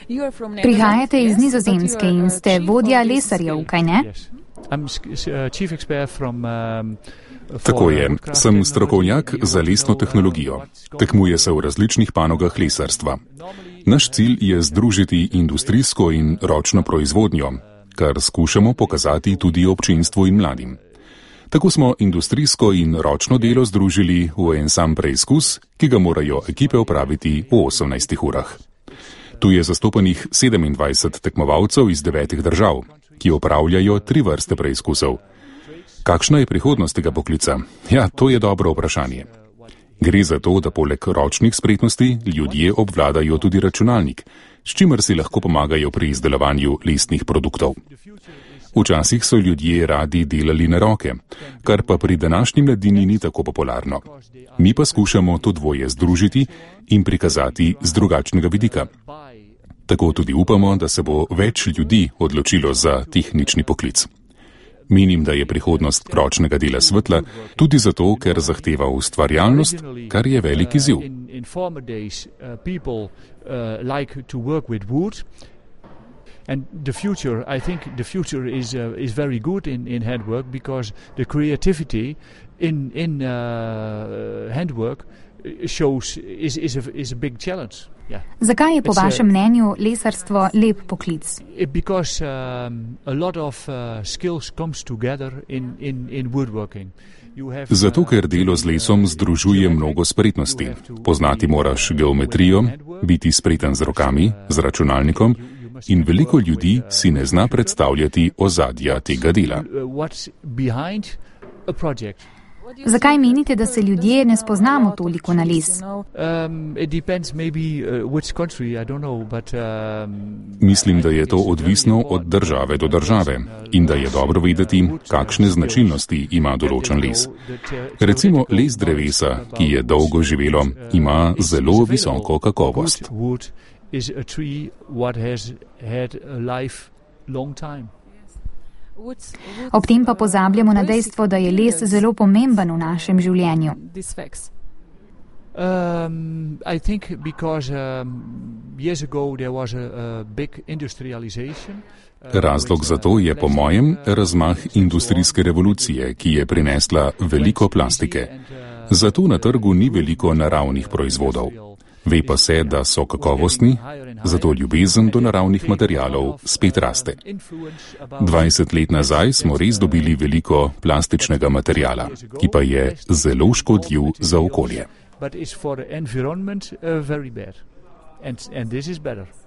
Prihajate iz Nizozemske in ste vodja lesarjev, kaj ne? Tako je, sem strokovnjak za lesno tehnologijo. Tekmuje se v različnih panogah lesarstva. Naš cilj je združiti industrijsko in ročno proizvodnjo, kar skušamo pokazati tudi občinstvu in mladim. Tako smo industrijsko in ročno delo združili v en sam preizkus, ki ga morajo ekipe opraviti v 18 urah. Tu je zastopanih 27 tekmovalcev iz 9 držav, ki opravljajo 3 vrste preizkusov. Kakšna je prihodnost tega poklica? Ja, to je dobro vprašanje. Gre za to, da poleg ročnih spretnosti ljudje obvladajo tudi računalnik, s čimer si lahko pomagajo pri izdelovanju lesnih produktov. Včasih so ljudje radi delali na roke, kar pa pri današnji mladini ni tako popularno. Mi pa skušamo to dvoje združiti in prikazati z drugačnega vidika. Tako tudi upamo, da se bo več ljudi odločilo za tehnični poklic. Menim, da je prihodnost ročnega dela svetla tudi zato, ker zahteva ustvarjalnost, kar je velik izziv. And the future, I think the future is very good in handwork because the creativity in handwork shows is a big challenge. Yeah. Zakaj je po vašem mnenju lesarstvo lep poklic? Because a lot of skills comes together in woodworking. Zato, ker delo z lesom združuje mnogo spretnosti. Poznati moraš geometrijo, biti spreten z rokami, z računalnikom, in veliko ljudi si ne zna predstavljati ozadja tega dela. Zakaj menite, da se ljudje ne spoznamo toliko na les? Mislim, da je to odvisno od države do države in da je dobro vedeti, kakšne značilnosti ima določen les. Recimo les drevesa, ki je dolgo živelo, ima zelo visoko kakovost. Is a tree what has had a life long time. Ob tem pa pozabljamo na dejstvo, da je les zelo pomemben v našem življenju. I think because years ago there was a big industrialization. Razlog za to je po mojem razmah industrijske revolucije, ki je prinesla veliko plastike. Zato na trgu ni veliko naravnih proizvodov. Ve pa se, da so kakovostni, zato ljubezen do naravnih materialov spet raste. 20 let nazaj smo res dobili veliko plastičnega materiala, ki pa je zelo škodljiv za okolje. But it's for the environment very bad. And this is better.